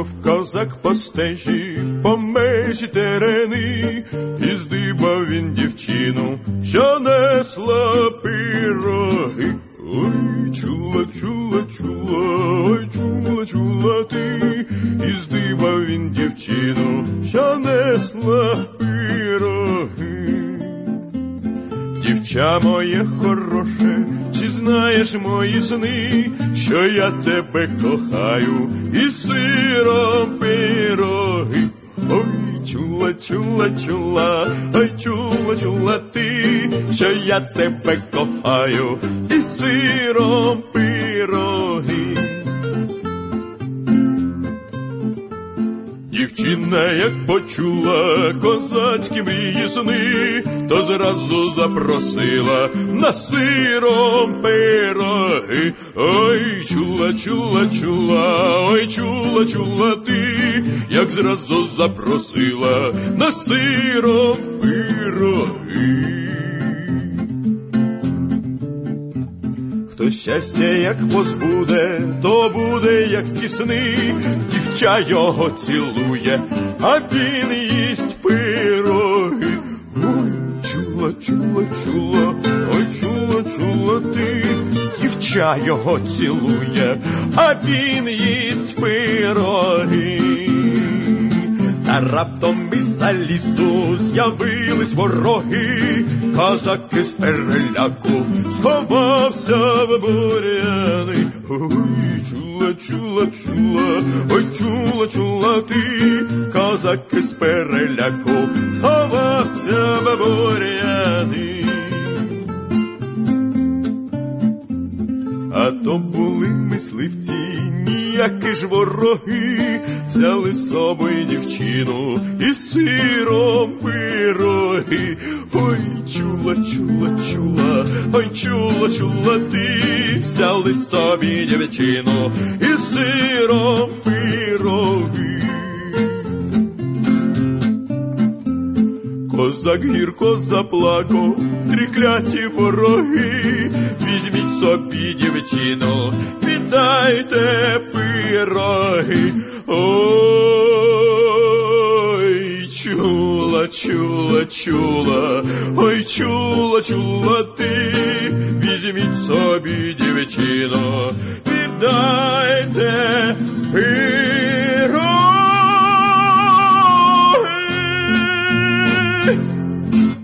Ішов козак по стежі, по межі терени, і здибав він дівчину, що несла пироги. Ой, чула, чула, чула, ой, чула, чула ти, і здибав він дівчину, що несла пироги. Дівча моє хороше, чи знаєш мої сни, що я тебе кохаю, і сиром пироги. Ой, чула, чула, чула, ой, чула, чула ти, що я тебе кохаю, і сиром пироги. Дівчина, як почула козацькі мрії сни, то зразу запросила на сиром пироги. Ой, чула, чула, чула, ой, чула, чула ти, як зразу запросила на сиром пироги. Хто щастя як позбуде, то буде як ті сни, дівча його цілує, а він їсть пироги. Ой, чула, чула, чула, ой, чула, чула ти, дівча його цілує, а він їсть пироги. А раптом із-за лісу з'явились вороги, козак із переляку сховався в бур'яни. Ой, чула, чула, чула, ой, чула, чула ти, козак із переляку сховався в бур'яни. А то були мисливці, ніякі ж вороги, взяли з собою дівчину і сиром пироги. Ой, чула, чула, чула, ой, чула, чула ти, взяли з собою дівчину і сиром пироги. Козак гірко заплакав, трикляті вороги, візьміть собі дівчину, віддайте пироги. Ой, чула, чула, чула, ой, чула, чула ти, візьміть собі дівчину, віддайте пироги.